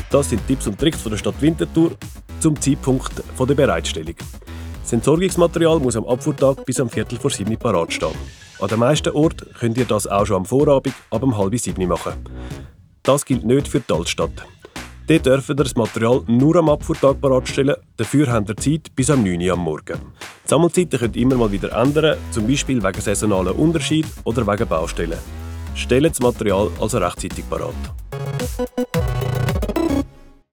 Das sind Tipps und Tricks von der Stadt Winterthur zum Zeitpunkt der Bereitstellung. Das Entsorgungsmaterial muss am Abfuhrtag bis am 6:45 parat stehen. An den meisten Orten könnt ihr das auch schon am Vorabend ab 6:30 machen. Das gilt nicht für die Altstadt. Dort dürft ihr das Material nur am Abfuhrtag bereitstellen, dafür habt ihr Zeit bis am 9 Uhr am Morgen. Die Sammelzeiten könnt ihr immer mal wieder ändern, zum Beispiel wegen saisonalen Unterschied oder wegen Baustellen. Stellt das Material also rechtzeitig parat.